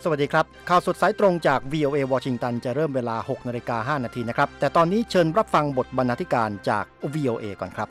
สวัสดีครับข่าวสดสายตรงจาก VOA วอชิงตันจะเริ่มเวลา 6:05 น.นะครับแต่ตอนนี้เชิญรับฟังบทบรรณาธิการจาก VOA ก่อนครับ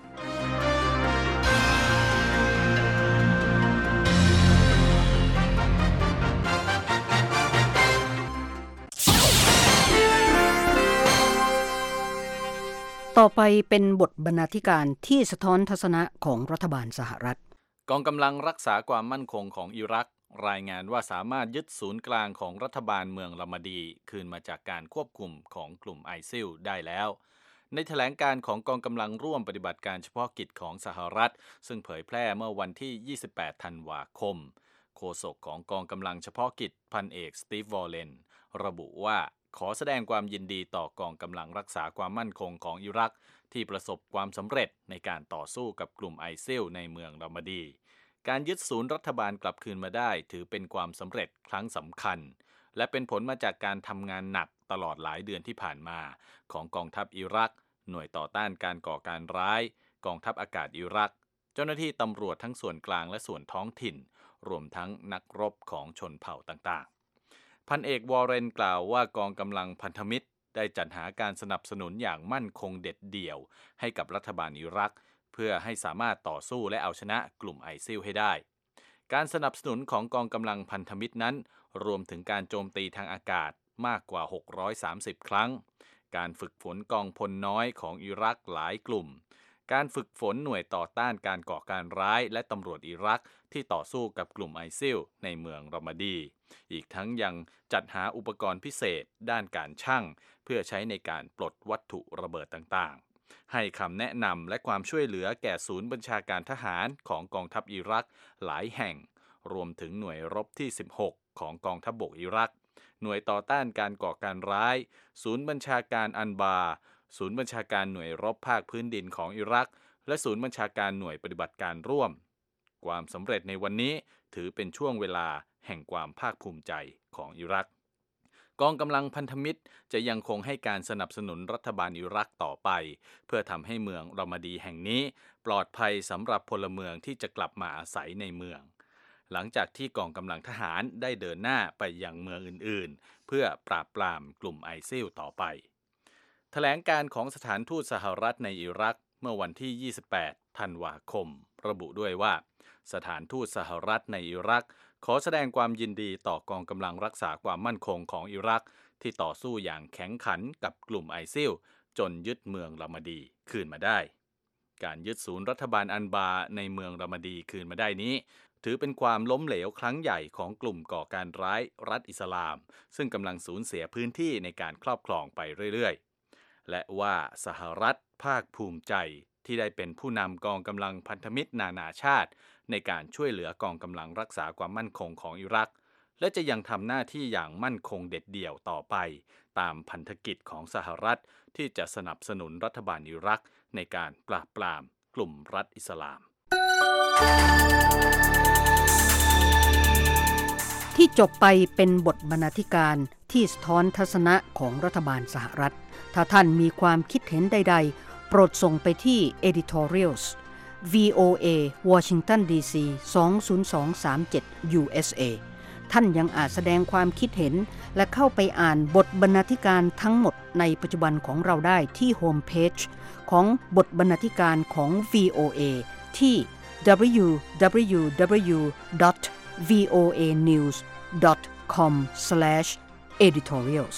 ต่อไปเป็นบทบรรณาธิการที่สะท้อนทัศนะของรัฐบาลสหรัฐกองกำลังรักษาความมั่นคงของอิรักรายงานว่าสามารถยึดศูนย์กลางของรัฐบาลเมืองรามาดีคืนมาจากการควบคุมของกลุ่มไอซิลได้แล้วในแถลงการของกองกำลังร่วมปฏิบัติการเฉพาะกิจของสหรัฐซึ่งเผยแพร่เมื่อวันที่28 ธันวาคมโฆษกของกองกำลังเฉพาะกิจพันเอกสตีฟ วอลเลนระบุว่าขอแสดงความยินดีต่อกองกำลังรักษาความมั่นคงของอิรักที่ประสบความสำเร็จในการต่อสู้กับกลุ่มไอซิลในเมืองรามาดีการยึดศูนย์รัฐบาลกลับคืนมาได้ถือเป็นความสำเร็จครั้งสำคัญและเป็นผลมาจากการทำงานหนักตลอดหลายเดือนที่ผ่านมาของกองทัพอิรักหน่วยต่อต้านการก่อการร้ายกองทัพอากาศอิรักเจ้าหน้าที่ตำรวจทั้งส่วนกลางและส่วนท้องถิ่นรวมทั้งนักรบของชนเผ่าต่างๆพันเอกวอร์เรนกล่าวว่ากองกำลังพันธมิตรได้จัดหาการสนับสนุนอย่างมั่นคงเด็ดเดี่ยวให้กับรัฐบาลอิรักเพื่อให้สามารถต่อสู้และเอาชนะกลุ่มไอซิลให้ได้การสนับสนุนของกองกำลังพันธมิตรนั้นรวมถึงการโจมตีทางอากาศมากกว่า630ครั้งการฝึกฝนกองพลน้อยของอิรักหลายกลุ่มการฝึกฝนหน่วยต่อต้านการก่อการร้ายและตำรวจอิรักที่ต่อสู้กับกลุ่มไอซิลในเมืองรามาดีอีกทั้งยังจัดหาอุปกรณ์พิเศษด้านการชั่งเพื่อใช้ในการปลดวัตถุระเบิดต่างๆให้คำแนะนำและความช่วยเหลือแก่ศูนย์บัญชาการทหารของกองทัพอิรักหลายแห่งรวมถึงหน่วยรบที่16ของกองทัพบกอิรักหน่วยต่อต้านการก่อการร้ายศูนย์บัญชาการอันบาศูนย์บัญชาการหน่วยรบภาคพื้นดินของอิรักและศูนย์บัญชาการหน่วยปฏิบัติการร่วมความสำเร็จในวันนี้ถือเป็นช่วงเวลาแห่งความภาคภูมิใจของอิรักกองกำลังพันธมิตรจะยังคงให้การสนับสนุนรัฐบาลอิรักต่อไปเพื่อทำให้เมืองรามาดีแห่งนี้ปลอดภัยสำหรับพลเมืองที่จะกลับมาอาศัยในเมืองหลังจากที่กองกำลังทหารได้เดินหน้าไปยังเมืองอื่นๆเพื่อปราบปรามกลุ่มไอซิลต่อไปแถลงการของสถานทูตสหรัฐในอิรักเมื่อวันที่28 ธันวาคมระบุด้วยว่าสถานทูตสหรัฐในอิรักขอแสดงความยินดีต่อกองกำลังรักษาความมั่นคงของอิรักที่ต่อสู้อย่างแข็งขันกับกลุ่มไอซิลจนยึดเมืองรามาดีคืนมาได้การยึดศูนย์รัฐบาลอันบาในเมืองรามาดีคืนมาได้นี้ถือเป็นความล้มเหลวครั้งใหญ่ของกลุ่มก่อการร้ายรัฐอิสลามซึ่งกำลังสูญเสียพื้นที่ในการครอบครองไปเรื่อยๆและว่าสหรัฐภาคภูมิใจที่ได้เป็นผู้นำกองกำลังพันธมิตรนานาชาติในการช่วยเหลือกองกำลังรักษาความมั่นคงของอิรักและจะยังทำหน้าที่อย่างมั่นคงเด็ดเดี่ยวต่อไปตามพันธกิจของสหรัฐที่จะสนับสนุนรัฐบาลอิรักในการปราบปรามกลุ่มรัฐอิสลามที่จบไปเป็นบทบรรณาธิการที่สะท้อนทัศนะของรัฐบาลสหรัฐถ้าท่านมีความคิดเห็นใดๆโปรดส่งไปที่ editorials VOA Washington DC 20237 USA ท่านยังอาจแสดงความคิดเห็นและเข้าไปอ่านบทบรรณาธิการทั้งหมดในปัจจุบันของเราได้ที่โฮมเพจของบทบรรณาธิการของ VOA ที่ www.voanews.com/editorials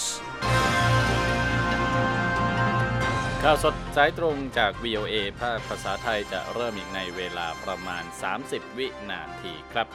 ข่าวสดสายตรงจาก VOA ภาษาไทยจะเริ่มอีกในเวลาประมาณ30วินาทีครับ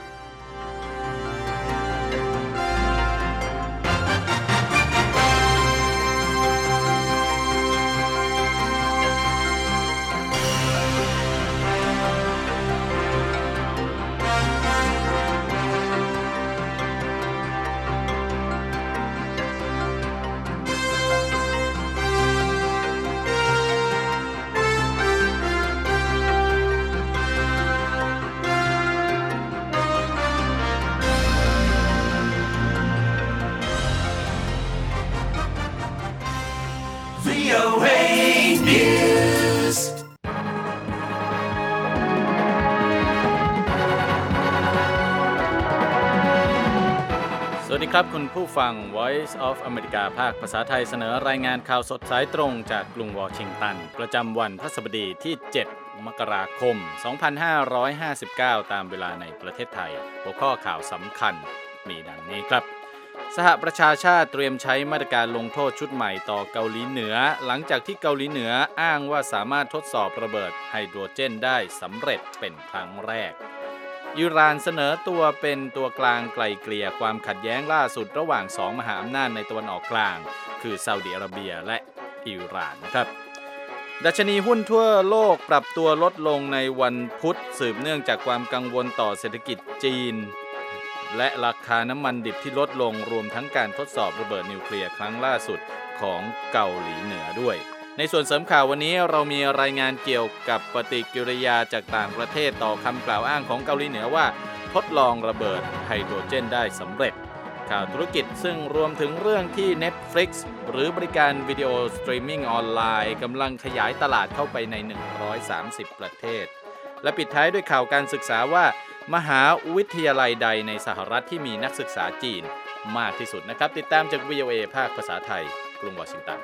สวัวัสดีครับคุณผู้ฟัง Voice of America ภาคภาษาไทยเสนอรายงานข่าวสดสายตรงจากกรุงวอชิงตันประจำวันพฤหัสบดีที่ 7 มกราคม 2559 ตามเวลาในประเทศไทยหัวข้อข่าวสำคัญมีดังนี้ครับสหประชาชาติเตรียมใช้มาตรการลงโทษชุดใหม่ต่อเกาหลีเหนือหลังจากที่เกาหลีเหนืออ้างว่าสามารถทดสอบระเบิดไฮโดรเจนได้สำเร็จเป็นครั้งแรกอิหร่านเสนอตัวเป็นตัวกลางไกล่เกลี่ยความขัดแย้งล่าสุดระหว่างสองมหาอำนาจในตะวันออกกลางคือซาอุดิอาระเบียและอิหร่านนะครับดัชนีหุ้นทั่วโลกปรับตัวลดลงในวันพุธสืบเนื่องจากความกังวลต่อเศรษฐกิจจีนและราคาน้ำมันดิบที่ลดลงรวมทั้งการทดสอบระเบิดนิวเคลียร์ครั้งล่าสุดของเกาหลีเหนือด้วยในส่วนเสริมข่าววันนี้เรามีรายงานเกี่ยวกับปฏิกิริยาจากต่างประเทศต่อคำกล่าวอ้างของเกาหลีเหนือว่าทดลองระเบิดไฮโดรเจนได้สำเร็จข่าวธุรกิจซึ่งรวมถึงเรื่องที่ Netflix หรือบริการวิดีโอสตรีมมิ่งออนไลน์กำลังขยายตลาดเข้าไปใน130ประเทศและปิดท้ายด้วยข่าวการศึกษาว่ามหาวิทยาลัยใดในสหรัฐที่มีนักศึกษาจีนมากที่สุดนะครับติดตามจาก VOA ภาคภาษาไทยกรุงวอชิงตัน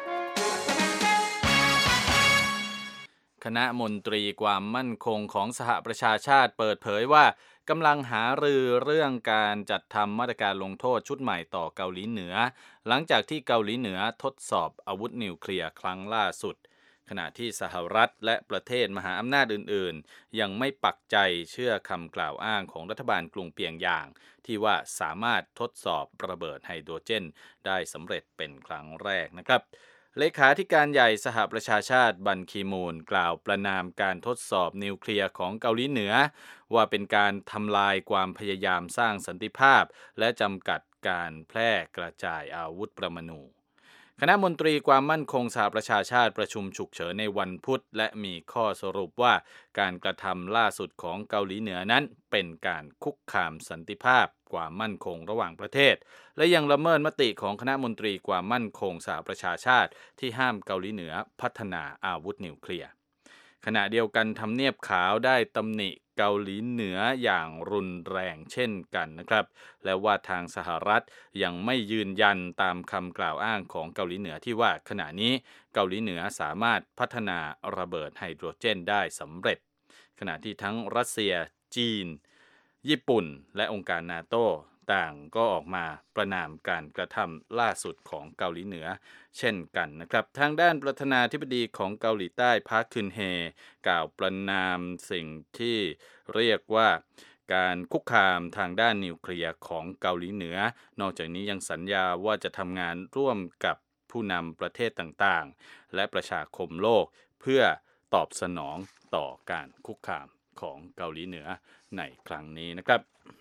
คณะมนตรีความมั่นคงของสหประชาชาติเปิดเผยว่ากำลังหารือเรื่องการจัดทำมาตรการลงโทษชุดใหม่ต่อเกาหลีเหนือหลังจากที่เกาหลีเหนือทดสอบอาวุธนิวเคลียร์ครั้งล่าสุดขณะที่สหรัฐและประเทศมหาอำนาจอื่นๆยังไม่ปักใจเชื่อคำกล่าวอ้างของรัฐบาลกรุงเปียงยางที่ว่าสามารถทดสอบระเบิดไฮโดรเจนได้สำเร็จเป็นครั้งแรกนะครับเลขาธิการใหญ่สหประชาชาติบันคีมูนกล่าวประณามการทดสอบนิวเคลียร์ของเกาหลีเหนือว่าเป็นการทำลายความพยายามสร้างสันติภาพและจำกัดการแพร่กระจายอาวุธปรมาณูคณะมนตรีความมั่นคงสหประชาชาติประชุมฉุกเฉินในวันพุธและมีข้อสรุปว่าการกระทำล่าสุดของเกาหลีเหนือนั้นเป็นการคุกคามสันติภาพความมั่นคงระหว่างประเทศและยังละเมิดมติของคณะมนตรีความมั่นคงสหประชาชาติที่ห้ามเกาหลีเหนือพัฒนาอาวุธนิวเคลียร์ขณะเดียวกันทำเนียบขาวได้ตำหนิเกาหลีเหนืออย่างรุนแรงเช่นกันนะครับและว่าทางสหรัฐยังไม่ยืนยันตามคำกล่าวอ้างของเกาหลีเหนือที่ว่าขณะนี้เกาหลีเหนือสามารถพัฒนาระเบิดไฮโดรเจนได้สำเร็จขณะที่ทั้งรัสเซียจีนญี่ปุ่นและองค์การนาโต้ต่างก็ออกมาประณามการกระทำล่าสุดของเกาหลีเหนือเช่นกันนะครับทางด้านประธานาธิบดีของเกาหลีใต้พาร์คคึนเฮกล่าวประณามสิ่งที่เรียกว่าการคุกคามทางด้านนิวเคลียร์ของเกาหลีเหนือนอกจากนี้ยังสัญญาว่าจะทำงานร่วมกับผู้นำประเทศต่างๆและประชาคมโลกเพื่อตอบสนองต่อการคุกคามของเกาหลีเหนือในครั้งนี้นะครับ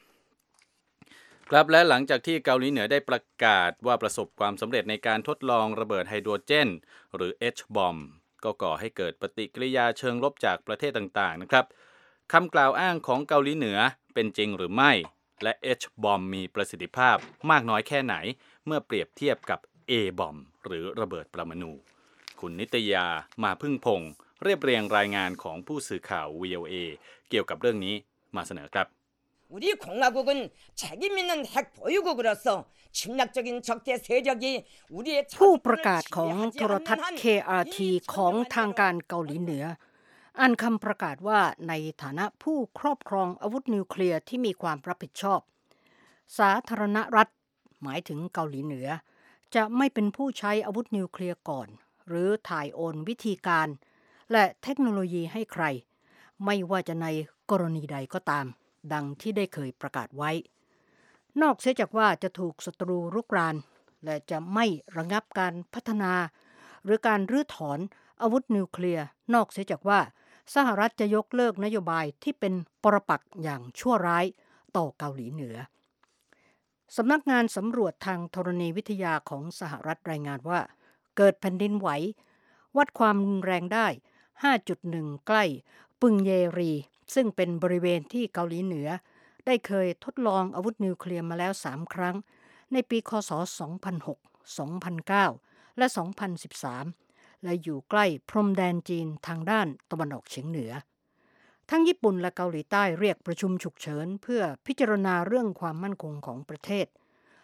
และหลังจากที่เกาหลีเหนือได้ประกาศว่าประสบความสำเร็จในการทดลองระเบิดไฮโดรเจนหรือ H-bomb ก็ก่อให้เกิดปฏิกิริยาเชิงลบจากประเทศต่างๆนะครับคำกล่าวอ้างของเกาหลีเหนือเป็นจริงหรือไม่และ H-bomb มีประสิทธิภาพมากน้อยแค่ไหนเมื่อเปรียบเทียบกับ A-bomb หรือระเบิดปรมาณูคุณนิตยามาพึ่งพงศ์เรียบเรียงรายงานของผู้สื่อข่าว VOA เกี่ยวกับเรื่องนี้มาเสนอครับ 우리 공화국은 책임 있는 핵 보유국으로서 침략적인 적대 세력이 우리의 ผู้ประกาศของโทรทัศน์ KRT ของทางการเกาหลีเหนืออ่านคำประกาศว่าในฐานะผู้ครอบครองอาวุธนิวเคลียร์ที่มีความรับผิดชอบสาธารณรัฐหมายถึงเกาหลีเหนือจะไม่เป็นผู้ใช้อาวุธนิวเคลียร์ก่อนหรือถ่ายโอนวิธีการและเทคโนโลยีให้ใครไม่ว่าจะในกรณีใดก็ตามดังที่ได้เคยประกาศไว้นอกเสียจากว่าจะถูกศัตรูรุกรานและจะไม่ระงับการพัฒนาหรือการรื้อถอนอาวุธนิวเคลียร์นอกเสียจากว่าสหรัฐจะยกเลิกนโยบายที่เป็นปรปักษ์อย่างชั่วร้ายต่อเกาหลีเหนือสำนักงานสำรวจทางธรณีวิทยาของสหรัฐรายงานว่าเกิดแผ่นดินไหววัดความรุนแรงได้ 5.1 ใกล้ปึงเยรีซึ่งเป็นบริเวณที่เกาหลีเหนือได้เคยทดลองอาวุธนิวเคลียร์มาแล้ว3ครั้งในปีคศ 2006 2009 และ 2013 และอยู่ใกล้พรมแดนจีนทางด้านตะวันออกเฉียงเหนือทั้งญี่ปุ่นและเกาหลีใต้เรียกประชุมฉุกเฉินเพื่อพิจารณาเรื่องความมั่นคงของประเทศ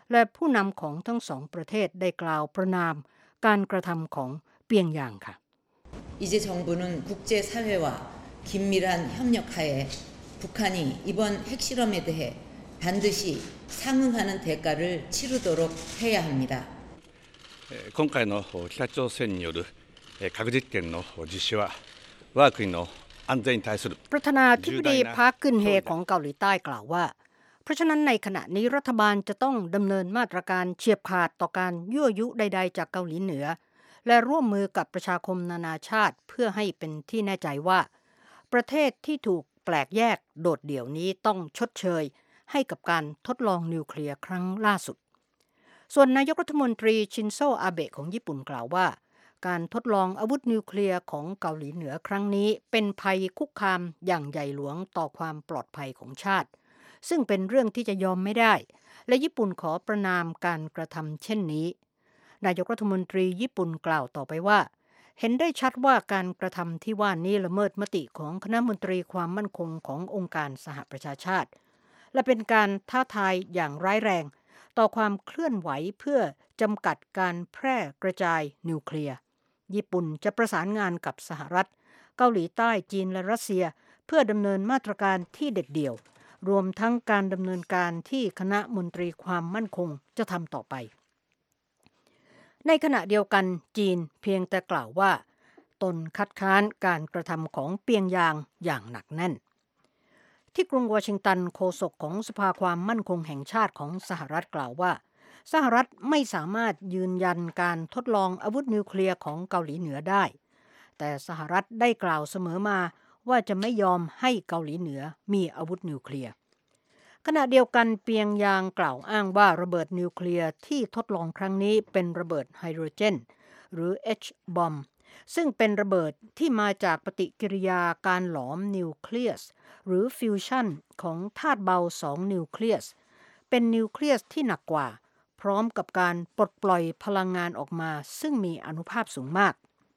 และผู้นำของทั้งสองประเทศได้กล่าวประณามการกระทำของเปียงยางค่ะ 이제 정부는 국제사회와 긴밀한 협력하에 북한이 이번 핵실험에 대해 반드시 상응하는 대가를 치르도록 해야 합니다. 今回の北朝鮮による核実験の実施は我が国の安全に対するประธานาธิบดีพาร์คกึนเฮของเกาหลีใต้กล่าวว่าเพราะฉะนั้นในขณะนี้รัฐบาลจะต้องดำเนินมาตรการเฉียบขาดต่อการยั่วยุใดๆจากเกาหลีเหนือและร่วมมือกับประชาคมนานาชาติเพื่อให้เป็นที่แน่ใจว่าประเทศที่ถูกแปลกแยกโดดเดี่ยวนี้ต้องชดเชยให้กับการทดลองนิวเคลียร์ครั้งล่าสุดส่วนนายกรัฐมนตรีชินโซอาเบะของญี่ปุ่นกล่าวว่าการทดลองอาวุธนิวเคลียร์ของเกาหลีเหนือครั้งนี้เป็นภัยคุกคามอย่างใหญ่หลวงต่อความปลอดภัยของชาติซึ่งเป็นเรื่องที่จะยอมไม่ได้และญี่ปุ่นขอประณามการกระทำเช่นนี้นายกรัฐมนตรีญี่ปุ่นกล่าวต่อไปว่าเห็นได้ชัดว่าการกระทำที่ว่านี้ละเมิดมติของคณะมนตรีความมั่นคงขององค์การสหประชาชาติและเป็นการท้าทายอย่างร้ายแรงต่อความเคลื่อนไหวเพื่อจำกัดการแพร่กระจายนิวเคลียร์ญี่ปุ่นจะประสานงานกับสหรัฐเกาหลีใต้จีนและรัสเซียเพื่อดำเนินมาตรการที่เด็ดเดี่ยวรวมทั้งการดำเนินการที่คณะมนตรีความมั่นคงจะทำต่อไปในขณะเดียวกันจีนเพียงแต่กล่าวว่าตนคัดค้านการกระทำของเปียงยางอย่างหนักแน่นที่กรุงวอชิงตันโฆษกของสภาความมั่นคงแห่งชาติของสหรัฐกล่าวว่าสหรัฐไม่สามารถยืนยันการทดลองอาวุธนิวเคลียร์ของเกาหลีเหนือได้แต่สหรัฐได้กล่าวเสมอมาว่าจะไม่ยอมให้เกาหลีเหนือมีอาวุธนิวเคลียร์ขณะเดียวกันเปียงยางกล่าวอ้างว่าระเบิดนิวเคลียร์ที่ทดลองครั้งนี้เป็นระเบิดไฮโดรเจนหรือ H-bomb ซึ่งเป็นระเบิดที่มาจากปฏิกิริยาการหลอมนิวเคลียสหรือฟิวชั่นของธาตุเบา2นิวเคลียสเป็นนิวเคลียสที่หนักกว่าพร้อมกับการปลดปล่อยพลังงานออกมาซึ่งมีอานุภาพสูงมาก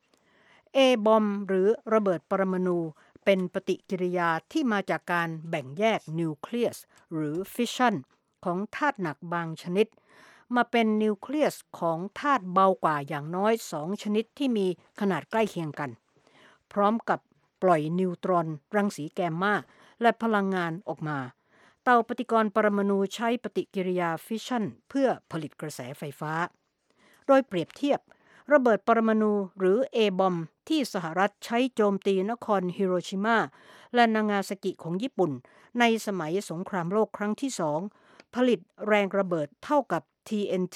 A-bomb หรือระเบิดปรมาณูเป็นปฏิกิริยาที่มาจากการแบ่งแยกนิวเคลียสหรือฟิชชันของธาตุหนักบางชนิดมาเป็นนิวเคลียสของธาตุเบากว่าอย่างน้อย2ชนิดที่มีขนาดใกล้เคียงกันพร้อมกับปล่อยนิวตรอนรังสีแกมมาและพลังงานออกมาเตาปฏิกรณ์ปรมาณูใช้ปฏิกิริยาฟิชชันเพื่อผลิตกระแสไฟฟ้าโดยเปรียบเทียบระเบิดปรมาณูหรือ A-bomb ที่สหรัฐใช้โจมตีนครฮิโรชิมาและนางาซากิของญี่ปุ่นในสมัยสงครามโลกครั้งที่2ผลิตแรงระเบิดเท่ากับ TNT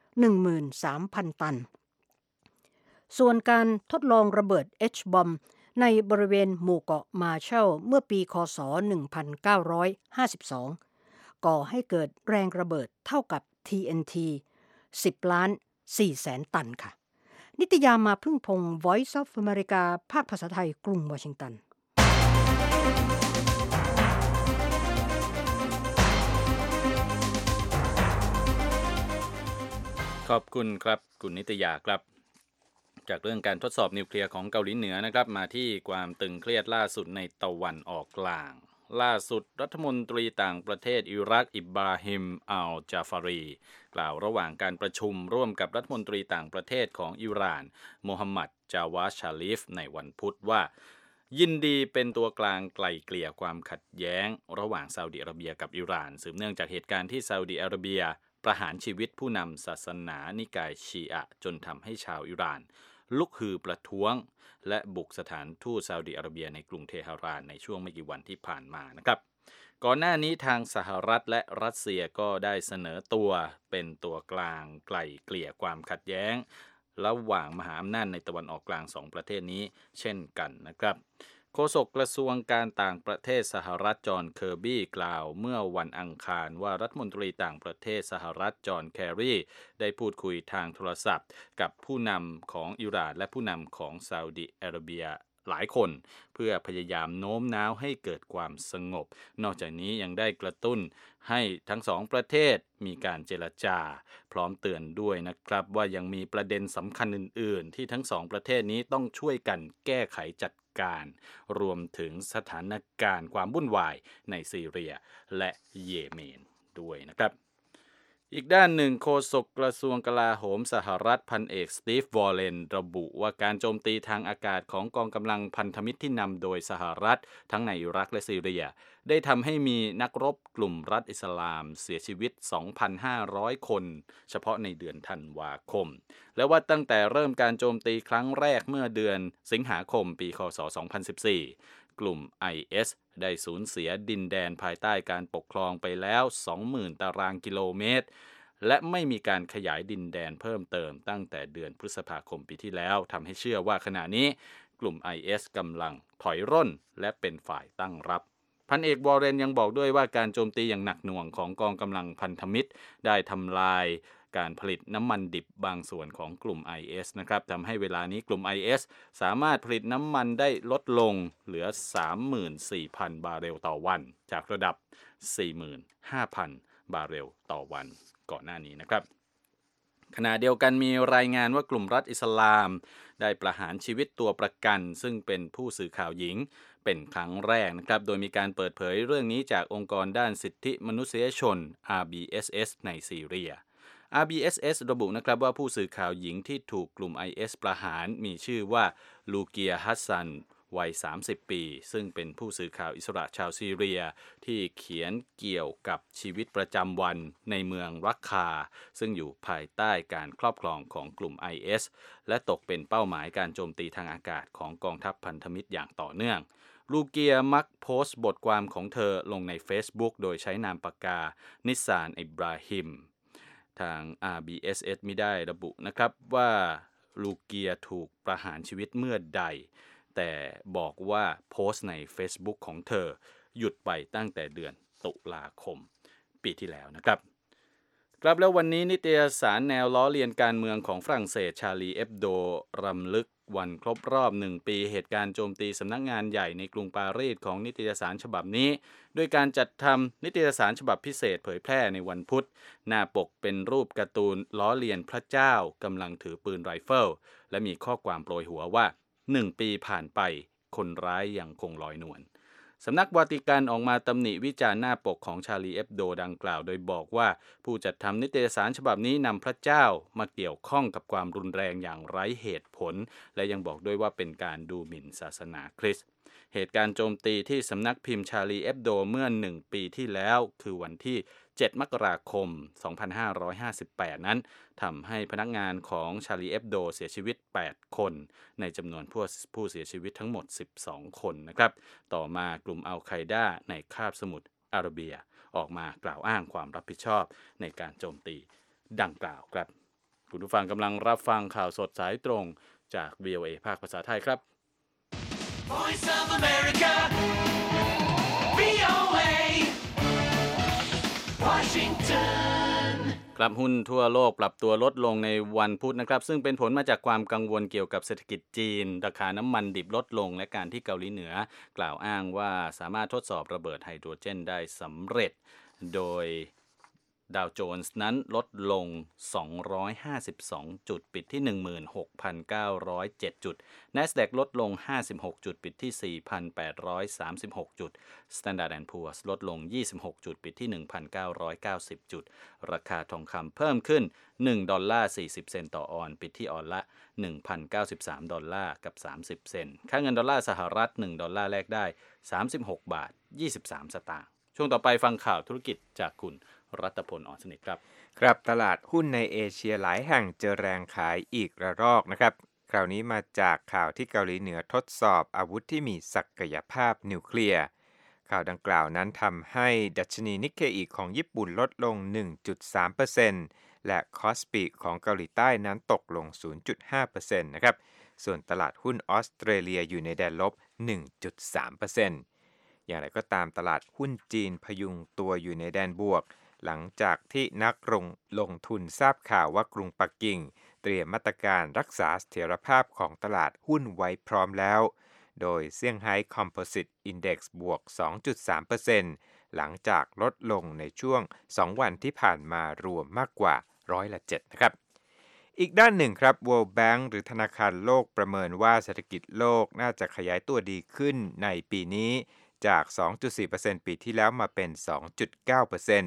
13,000 ตันส่วนการทดลองระเบิด H-bomb ในบริเวณหมู่เกาะมาร์แชลเมื่อปีคศ 1952 ก่อให้เกิดแรงระเบิดเท่ากับ TNT 10,400,000 ตันค่ะนิตยามาพึ่งพงศ์ Voice of America ภาคภาษาไทยกรุงวอชิงตันขอบคุณครับคุณนิตยาครับจากเรื่องการทดสอบนิวเคลียร์ของเกาหลีเหนือนะครับมาที่ความตึงเครียดล่าสุดในตะวันออกกลางล่าสุดรัฐมนตรีต่างประเทศอิรักอิบราฮิมอัลจาฟารีกล่าวระหว่างการประชุมร่วมกับรัฐมนตรีต่างประเทศของอิหร่านโมฮัมหมัดจาวาชาลิฟในวันพุธว่ายินดีเป็นตัวกลางไกล่เกลี่ยความขัดแย้งระหว่างซาอุดิอาระเบียกับอิหร่านสืบเนื่องจากเหตุการณ์ที่ซาอุดิอาระเบียประหารชีวิตผู้นำศาสนานิกายชีอะห์จนทำให้ชาวอิหร่านลุกฮือประท้วงและบุกสถานทูตซาอุดิอาระเบียในกรุงเทหะรานในช่วงไม่กี่วันที่ผ่านมานะครับก่อนหน้านี้ทางสหรัฐและรัสเซียก็ได้เสนอตัวเป็นตัวกลางไกล่เกลี่ยความขัดแย้งระหว่างมหาอำนาจในตะวันออกกลาง2ประเทศนี้เช่นกันนะครับโฆษกกระทรวงการต่างประเทศสหรัฐจอห์นเคอร์บี้กล่าวเมื่อวันอังคารว่ารัฐมนตรีต่างประเทศสหรัฐจอห์นแคร์รีได้พูดคุยทางโทรศัพท์กับผู้นำของอิหร่านและผู้นำของซาอุดิอาระเบียหลายคนเพื่อพยายามโน้มน้าวให้เกิดความสงบนอกจากนี้ยังได้กระตุ้นให้ทั้งสองประเทศมีการเจรจาพร้อมเตือนด้วยนะครับว่ายังมีประเด็นสำคัญอื่นๆที่ทั้งสองประเทศนี้ต้องช่วยกันแก้ไขจัดการรวมถึงสถานการณ์ความวุ่นวายในซีเรียและเยเมนด้วยนะครับอีกด้านหนึ่งโฆษกกระทรวงกลาโหมสหรัฐพันเอกสตีฟวอลเลนระบุว่าการโจมตีทางอากาศของกองกำลังพันธมิตรที่นำโดยสหรัฐทั้งในอิรักและซีเรียได้ทำให้มีนักรบกลุ่มรัฐอิสลามเสียชีวิต 2,500 คนเฉพาะในเดือนธันวาคมและว่าตั้งแต่เริ่มการโจมตีครั้งแรกเมื่อเดือนสิงหาคมปีค.ศ. 2014 กลุ่ม IS ได้สูญเสียดินแดนภายใต้การปกครองไปแล้ว 20,000 ตารางกิโลเมตรและไม่มีการขยายดินแดนเพิ่มเติมตั้งแต่เดือนพฤษภาคมปีที่แล้วทำให้เชื่อว่าขณะนี้กลุ่ม IS กำลังถอยร่นและเป็นฝ่ายตั้งรับพันเอกวอร์เรนยังบอกด้วยว่าการโจมตีอย่างหนักหน่วงของกองกำลังพันธมิตรได้ทำลายการผลิตน้ำมันดิบบางส่วนของกลุ่ม IS นะครับทำให้เวลานี้กลุ่ม IS สามารถผลิตน้ำมันได้ลดลงเหลือ 34,000 บาร์เรลต่อวันจากระดับ 45,000 บาร์เรลต่อวันก่อนหน้านี้นะครับขณะเดียวกันมีรายงานว่ากลุ่มรัฐอิสลามได้ประหารชีวิตตัวประกันซึ่งเป็นผู้สื่อข่าวหญิงเป็นครั้งแรกนะครับโดยมีการเปิดเผยเรื่องนี้จากองค์กรด้านสิทธิมนุษยชน RBSS ในซีเรีย RBSS ระบุนะครับว่าผู้สื่อข่าวหญิงที่ถูกกลุ่ม IS ประหารมีชื่อว่าลูเกียฮัสซันวัย 30 ปีซึ่งเป็นผู้สื่อข่าวอิสระชาวซีเรียที่เขียนเกี่ยวกับชีวิตประจำวันในเมืองรักคาซึ่งอยู่ภายใต้การครอบครองของกลุ่ม IS และตกเป็นเป้าหมายการโจมตีทางอากาศของกองทัพพันธมิตรอย่างต่อเนื่องลูเกียมักโพสต์บทความของเธอลงใน Facebook โดยใช้นามปากกานิสซานอิบราฮิมทาง RBSS ไม่ได้ระบุนะครับว่าลูเกียถูกประหารชีวิตเมื่อใดแต่บอกว่าโพสต์ใน Facebook ของเธอหยุดไปตั้งแต่เดือนตุลาคมปีที่แล้วนะครับครับแล้ววันนี้นิตยสารแนวล้อเลียนการเมืองของฝรั่งเศสชาลีเอบโดรำลึกวันครบรอบ1 ปีเหตุการณ์โจมตีสำนักงานใหญ่ในกรุงปารีสของนิตยสารฉบับนี้ด้วยการจัดทำนิตยสารฉบับพิเศษเผยแพร่ในวันพุธหน้าปกเป็นรูปการ์ตูนล้อเลียนพระเจ้ากำลังถือปืนไรเฟิลและมีข้อความโปรยหัวว่า1 ปีผ่านไปคนร้ายยังคงลอยนวลสำนักวาติกันออกมาตำหนิวิจารณ์หน้าปกของชาลีเอบโดดังกล่าวโดยบอกว่าผู้จัดทำนิตยสารฉบับนี้นำพระเจ้ามาเกี่ยวข้องกับความรุนแรงอย่างไร้เหตุผลและยังบอกด้วยว่าเป็นการดูหมิ่นศาสนาคริสต์เหตุการณ์โจมตีที่สำนักพิมพ์ชาลีเอบโดเมื่อ1 ปีที่แล้วคือวันที่7 มกราคม 2558 นั้นทำให้พนักงานของชาลีเอบโดเสียชีวิต8 คนในจำนวนผู้เสียชีวิตทั้งหมด12 คนนะครับต่อมากลุ่มอัลไคดาในคาบสมุทรอาระเบียออกมากล่าวอ้างความรับผิดชอบในการโจมตีดังกล่าวครับคุณผู้ฟังกำลังรับฟังข่าวสดสายตรงจาก VOA ภาคภาษาไทยครับ Voice of America VOA Washington ครับหุ้นทั่วโลกปรับตัวลดลงในวันพุธนะครับซึ่งเป็นผลมาจากความกังวลเกี่ยวกับเศรษฐกิจจีนราคาน้ำมันดิบลดลงและการที่เกาหลีเหนือกล่าวอ้างว่าสามารถทดสอบระเบิดไฮโดรเจนได้สำเร็จโดยดาวโจนส์นั้นลดลง252จุดปิดที่ 16,907 จุด NASDAQ ลดลง56จุดปิดที่ 4,836 จุด Standard & Poor's ลดลง26จุดปิดที่ 1,990 จุดราคาทองคำเพิ่มขึ้น$1.40ต่อออนซ์ปิดที่ออนละ $1,093 กับ30 เซนต์ค่าเงินดอลลาร์สหรัฐ$1แลกได้36 บาท 23 สตางค์ช่วงต่อไปฟังข่าวธุรกิจจากคุณรัตพล อ่อนสนิทครับครับตลาดหุ้นในเอเชียหลายแห่งเจอแรงขายอีกระลอกนะครับคราวนี้มาจากข่าวที่เกาหลีเหนือทดสอบอาวุธที่มีศักยภาพนิวเคลียร์ข่าวดังกล่าวนั้นทำให้ดัชนีนิกเกอิของญี่ปุ่นลดลง 1.3% และคอสปิของเกาหลีใต้นั้นตกลง 0.5% นะครับส่วนตลาดหุ้นออสเตรเลียอยู่ในแดนลบ 1.3% อย่างไรก็ตามตลาดหุ้นจีนพยุงตัวอยู่ในแดนบวกหลังจากที่นักลงทุนทราบข่าวว่ากรุงปักกิ่งเตรียมมาตรการรักษาเสถียรภาพของตลาดหุ้นไว้พร้อมแล้วโดยเซี่ยงไฮ้คอมโพสิตอินเด็กซ์บวก 2.3% หลังจากลดลงในช่วง2วันที่ผ่านมารวมมากกว่า7%นะครับอีกด้านหนึ่งครับ World Bank หรือธนาคารโลกประเมินว่าเศรษฐกิจโลกน่าจะขยายตัวดีขึ้นในปีนี้จาก 2.4% ปีที่แล้วมาเป็น 2.9%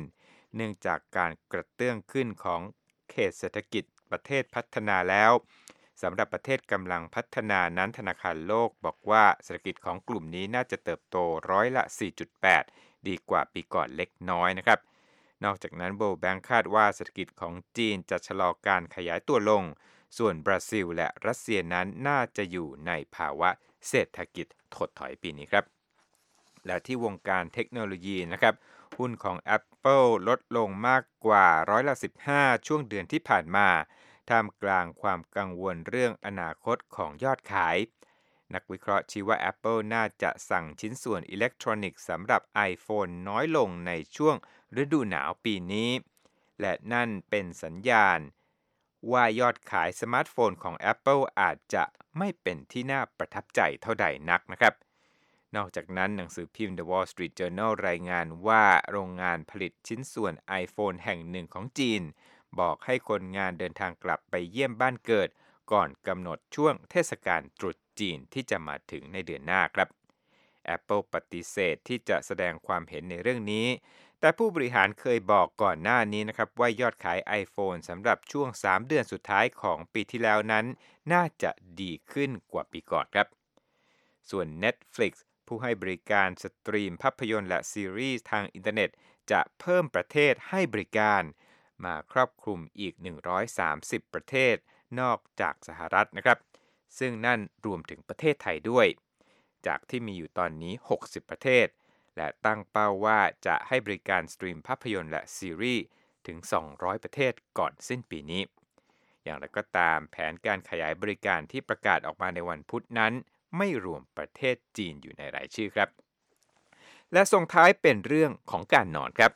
เนื่องจากการกระเตื้องขึ้นของเขตเศรษฐกิจประเทศพัฒนาแล้วสำหรับประเทศกำลังพัฒนานั้นธนาคารโลกบอกว่าเศรษฐกิจของกลุ่มนี้น่าจะเติบโตร้อยละ 4.8 ดีกว่าปีก่อนเล็กน้อยนะครับนอกจากนั้น World Bank คาดว่าเศรษฐกิจของจีนจะชะลอการขยายตัวลงส่วนบราซิลและรัสเซียนั้นน่าจะอยู่ในภาวะเศรษฐกิจถดถอยปีนี้ครับและที่วงการเทคโนโลยีนะครับหุ้นของ Apple ลดลงมากกว่าร้อยละ 15 ช่วงเดือนที่ผ่านมาท่ามกลางความกังวลเรื่องอนาคตของยอดขายนักวิเคราะห์ชี้ว่า Apple น่าจะสั่งชิ้นส่วนอิเล็กทรอนิกส์สำหรับ iPhone น้อยลงในช่วงฤดูหนาวปีนี้และนั่นเป็นสัญญาณว่ายอดขายสมาร์ทโฟนของ Apple อาจจะไม่เป็นที่น่าประทับใจเท่าใดนักนะครับนอกจากนั้นหนังสือพิมพ์ The Wall Street Journal รายงานว่าโรงงานผลิตชิ้นส่วน iPhone แห่งหนึ่งของจีนบอกให้คนงานเดินทางกลับไปเยี่ยมบ้านเกิดก่อนกำหนดช่วงเทศกาลตรุษจีนที่จะมาถึงในเดือนหน้าครับ Apple ปฏิเสธที่จะแสดงความเห็นในเรื่องนี้แต่ผู้บริหารเคยบอกก่อนหน้านี้นะครับว่ายอดขาย iPhone สำหรับช่วง3 เดือนสุดท้ายของปีที่แล้วนั้นน่าจะดีขึ้นกว่าปีก่อนครับส่วน Netflix ผู้ให้บริการสตรีมภาพยนตร์และซีรีส์ทางอินเทอร์เน็ตจะเพิ่มประเทศให้บริการมาครอบคลุมอีก130ประเทศนอกจากสหรัฐนะครับซึ่งนั่นรวมถึงประเทศไทยด้วยจากที่มีอยู่ตอนนี้60ประเทศและตั้งเป้าว่าจะให้บริการสตรีมภาพยนตร์และซีรีส์ถึง200ประเทศก่อนสิ้นปีนี้อย่างไรก็ตามแผนการขยายบริการที่ประกาศออกมาในวันพุธนั้นไม่รวมประเทศจีนอยู่ในรายชื่อครับและส่งท้ายเป็นเรื่องของการนอนครับ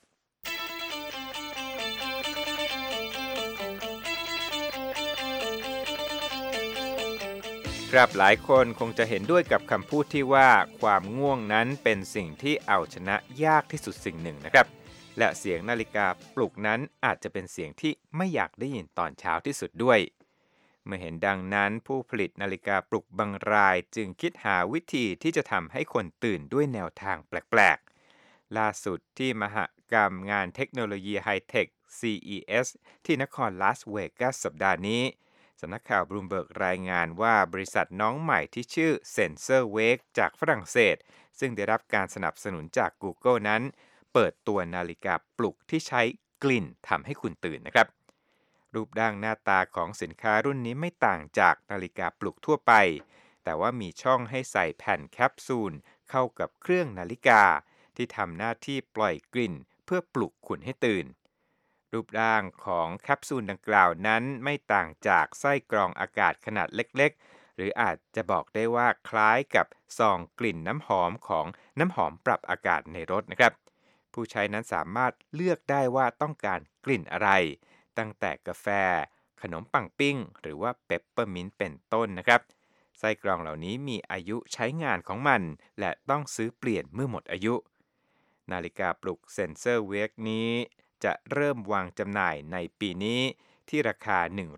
ครับหลายคนคงจะเห็นด้วยกับคำพูดที่ว่าความง่วงนั้นเป็นสิ่งที่เอาชนะยากที่สุดสิ่งหนึ่งนะครับและเสียงนาฬิกาปลุกนั้นอาจจะเป็นเสียงที่ไม่อยากได้ยินตอนเช้าที่สุดด้วยเมื่อเห็นดังนั้นผู้ผลิตนาฬิกาปลุกบางรายจึงคิดหาวิธีที่จะทำให้คนตื่นด้วยแนวทางแปลกๆล่าสุดที่มหกรรมงานเทคโนโลยีไฮเทค CES ที่นครลาสเวกัสสัปดาห์นี้สำนักข่าวบลูมเบิร์กรายงานว่าบริษัทน้องใหม่ที่ชื่อ SensorWake จากฝรั่งเศสซึ่งได้รับการสนับสนุนจาก Google นั้นเปิดตัวนาฬิกาปลุกที่ใช้กลิ่นทำให้คุณตื่นนะครับรูปร่างหน้าตาของสินค้ารุ่นนี้ไม่ต่างจากนาฬิกาปลุกทั่วไปแต่ว่ามีช่องให้ใส่แผ่นแคปซูลเข้ากับเครื่องนาฬิกาที่ทำหน้าที่ปล่อยกลิ่นเพื่อปลุกคุณให้ตื่นรูปร่างของแคปซูลดังกล่าวนั้นไม่ต่างจากไส้กรองอากาศขนาดเล็กๆหรืออาจจะบอกได้ว่าคล้ายกับซองกลิ่นน้ำหอมของน้ำหอมปรับอากาศในรถนะครับผู้ใช้นั้นสามารถเลือกได้ว่าต้องการกลิ่นอะไรตั้งแต่กาแฟขนมปังปิ้งหรือว่าเปปเปอร์มินต์เป็นต้นนะครับไส้กรองเหล่านี้มีอายุใช้งานของมันและต้องซื้อเปลี่ยนเมื่อหมดอายุนาฬิกาปลุก SensorWake นี้จะเริ่มวางจำหน่ายในปีนี้ที่ราคา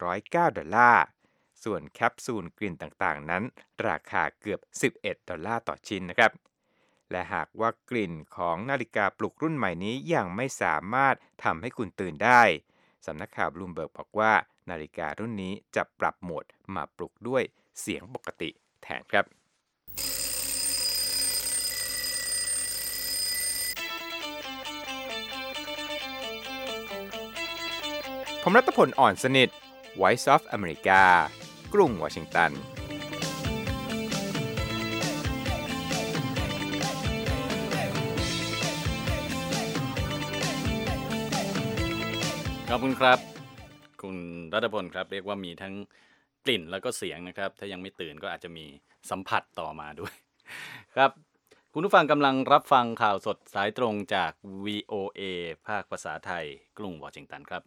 $109ส่วนแคปซูลกลิ่นต่างๆนั้นราคาเกือบ$11ต่อชิ้นนะครับและหากว่ากลิ่นของนาฬิกาปลุกรุ่นใหม่นี้ยังไม่สามารถทำให้คุณตื่นได้สำนักข่าวบลูมเบิร์กบอกว่านาฬิการุ่นนี้จะปรับโหมดมาปลุกด้วยเสียงปกติแทนครับผมรัตพล อ่อนสนิท Voice of America กรุงวอชิงตันขอบคุณครับคุณรัตพลครับเรียกว่ามีทั้งกลิ่นแล้วก็เสียงนะครับถ้ายังไม่ตื่นก็อาจจะมีสัมผัสต่อมาด้วยครับคุณผู้ฟังกำลังรับฟังข่าวสดสายตรงจาก VOA ภาคภาษาไทยกรุงวอชิงตันครับ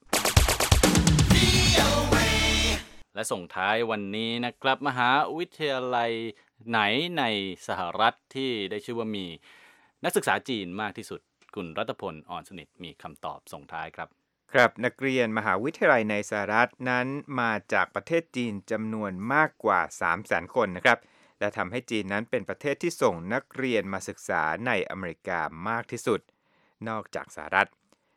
และส่งท้ายวันนี้นะครับมหาวิทยาลัยไหนในสหรัฐที่ได้ชื่อว่ามีนักศึกษาจีนมากที่สุดคุณรัตพล อ่อนสนิทมีคำตอบส่งท้ายครับครับนักเรียนมหาวิทยาลัยในสหรัฐนั้นมาจากประเทศจีนจำนวนมากกว่า 300,000 คนนะครับและทำให้จีนนั้นเป็นประเทศที่ส่งนักเรียนมาศึกษาในอเมริกามากที่สุดนอกจากสหรัฐ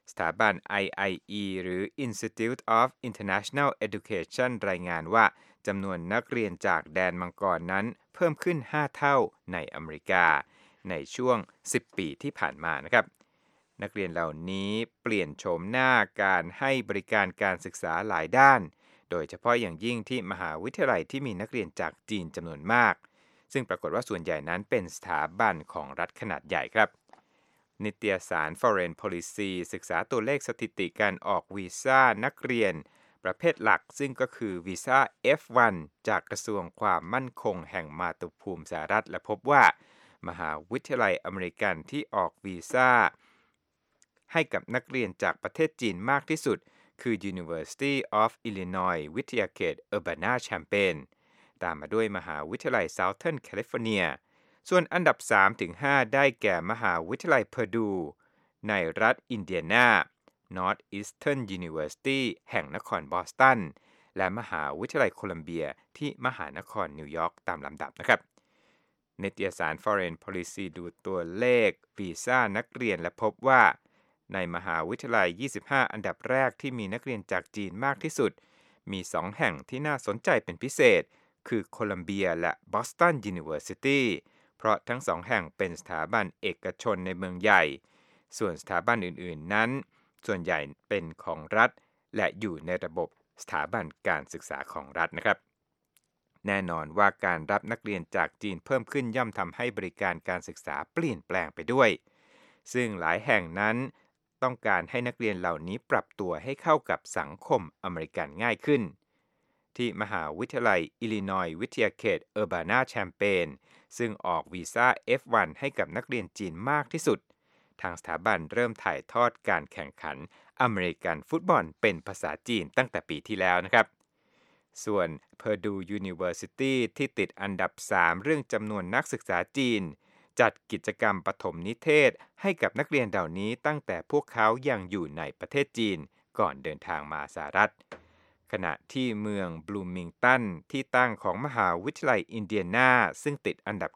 สถาบัน IIE หรือ Institute of International Education รายงานว่าจำนวนนักเรียนจากแดนมังกรนั้นเพิ่มขึ้น 5 เท่าในอเมริกาในช่วง 10 ปีที่ผ่านมานะครับนักเรียนเหล่านี้เปลี่ยนโฉมหน้าการให้บริการการศึกษาหลายด้านโดยเฉพาะอย่างยิ่งที่มหาวิทยาลัยที่มีนักเรียนจากจีนจำนวนมากซึ่งปรากฏว่าส่วนใหญ่นั้นเป็นสถาบันของรัฐขนาดใหญ่ครับนิตยสาร Foreign Policy ศึกษาตัวเลขสถิติการออกวีซ่านักเรียนประเภทหลักซึ่งก็คือวีซ่า F1 จากกระทรวงความมั่นคงแห่งมาตุภูมิสหรัฐและพบว่ามหาวิทยาลัยอเมริกันที่ออกวีซ่าให้กับนักเรียนจากประเทศจีนมากที่สุดคือ University of Illinois วิทยาเขต Urbana-Champaign ตามมาด้วยมหาวิทยาลัย Southern California ส่วนอันดับ 3-5 ได้แก่มหาวิทยาลัย Purdue ในรัฐอินเดียนา Northeastern University แห่งนครบอสตันและมหาวิทยาลัยโคลัมเบียที่มหานครนิวยอร์กตามลำดับนะครับนิตยสาร Foreign Policy ดูตัวเลขวีซ่านักเรียนและพบว่าในมหาวิทยาลัย 25 อันดับแรกที่มีนักเรียนจากจีนมากที่สุดมี 2 แห่งที่น่าสนใจเป็นพิเศษคือโคลัมเบียและบอสตัน University เพราะทั้ง 2 แห่งเป็นสถาบันเอกชนในเมืองใหญ่ส่วนสถาบันอื่นๆนั้นส่วนใหญ่เป็นของรัฐและอยู่ในระบบสถาบันการศึกษาของรัฐนะครับแน่นอนว่าการรับนักเรียนจากจีนเพิ่มขึ้นย่อมทำให้บริการการศึกษาเปลี่ยนแปลงไปด้วยซึ่งหลายแห่งนั้นต้องการให้นักเรียนเหล่านี้ปรับตัวให้เข้ากับสังคมอเมริกันง่ายขึ้นที่มหาวิทยาลัยอิลลินอยส์วิทยาเขต Urbana-Champaign ซึ่งออกวีซ่า F1 ให้กับนักเรียนจีนมากที่สุดทางสถาบันเริ่มถ่ายทอดการแข่งขันอเมริกันฟุตบอลเป็นภาษาจีนตั้งแต่ปีที่แล้วนะครับส่วน Purdue University ที่ติดอันดับ 3 เรื่องจำนวนนักศึกษาจีนจัดกิจกรรมปฐมนิเทศให้กับนักเรียนเหล่านี้ตั้งแต่พวกเขายังอยู่ในประเทศจีนก่อนเดินทางมาสหรัฐขณะที่เมืองบลูมิงตันที่ตั้งของมหาวิทยาลัยอินเดียนาซึ่งติดอันดับ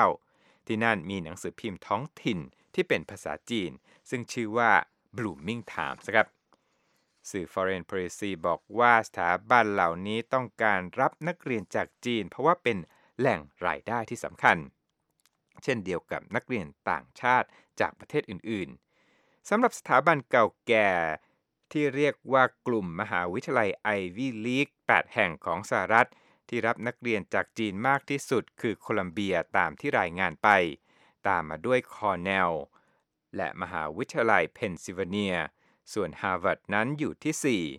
9 ที่นั่นมีหนังสือพิมพ์ท้องถิ่นที่เป็นภาษาจีนซึ่งชื่อว่า Blooming Times ครับสื่อ Foreign Policy บอกว่าสถาบันเหล่านี้ต้องการรับนักเรียนจากจีนเพราะว่าเป็นแหล่งรายได้ที่สำคัญเช่นเดียวกับนักเรียนต่างชาติจากประเทศอื่นๆสำหรับสถาบันเก่าแก่ที่เรียกว่ากลุ่มมหาวิทยาลัย Ivy League 8 แห่งของสหรัฐที่รับนักเรียนจากจีนมากที่สุดคือโคลัมเบียตามที่รายงานไปตามมาด้วยคอร์เนลและมหาวิทยาลัยเพนซิลเวเนียส่วนฮาร์วาร์ดนั้นอยู่ที่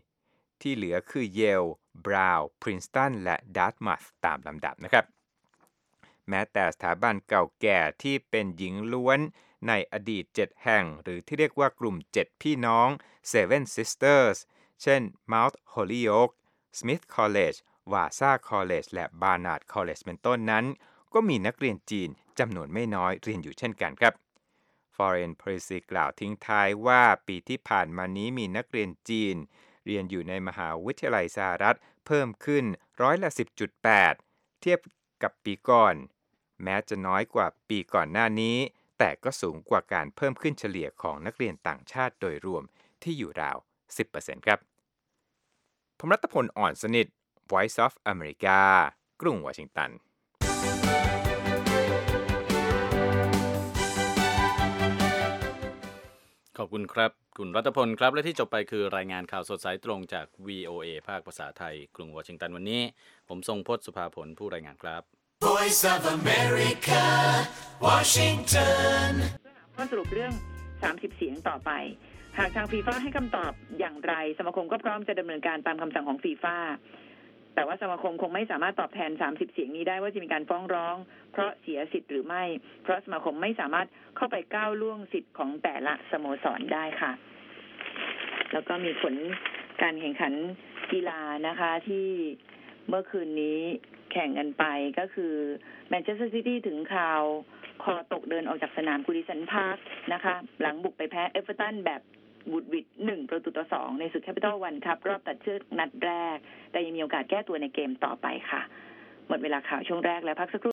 4 ที่เหลือคือเยล บราวน์ พรินสตันและดาร์ตมัธตามลำดับนะครับแม้แต่สถาบันเก่าแก่ที่เป็นหญิงล้วนในอดีต 7 แห่งหรือที่เรียกว่ากลุ่ม 7 พี่น้อง Seven Sisters เช่น Mount Holyoke Smith College Vassar College และ Barnard College เป็นต้นนั้นก็มีนักเรียนจีนจำนวนไม่น้อยเรียนอยู่เช่นกันครับ Foreign Policy กล่าวทิ้งท้ายว่าปีที่ผ่านมานี้มีนักเรียนจีนเรียนอยู่ในมหาวิทยาลัยสหรัฐเพิ่มขึ้น10.8%เทียบกับปีก่อนแม้จะน้อยกว่าปีก่อนหน้านี้แต่ก็สูงกว่าการเพิ่มขึ้นเฉลี่ยของนักเรียนต่างชาติโดยรวมที่อยู่ราว 10% ครับผมรัตพล อ่อนสนิท Voice of America กรุงวอชิงตันขอบคุณครับคุณรัตพลครับและที่จบไปคือรายงานข่าวสดสายตรงจาก VOA ภาคภาษาไทยกรุงวอชิงตันวันนี้ผมทรงพจน์สุภาผลผู้รายงานครับ Voice of America Washington ข้อสรุปเรื่อง30เสียงต่อไปหากทางฟีฟ่าให้คำตอบอย่างไรสมาคมก็พร้อมจะดำเนินการตามคำสั่งของฟีฟ่าแต่ว่าสมาคมคงไม่สามารถตอบแทน30เสียงนี้ได้ว่าจะมีการฟ้องร้องเพราะเสียสิทธิ์หรือไม่เพราะสมาคมไม่สามารถเข้าไปก้าวล่วงสิทธิ์ของแต่ละสโมสรได้ค่ะแล้วก็มีผลการแข่งขันกีฬานะคะที่เมื่อคืนนี้แข่งกันไปก็คือแมนเชสเตอร์ซิตี้ถึงข่าวคอตกเดินออกจากสนามกูดิสันพาร์คนะคะหลังบุกไปแพ้เอเวอร์ตันแบบวูดวิด1-2ในศึกแคปิตอลวันคัพรอบตัดเชือกนัดแรกแต่ยังมีโอกาสแก้ตัวในเกมต่อไปค่ะหมดเวลาข่าวช่วงแรกแล้วพักสักครู่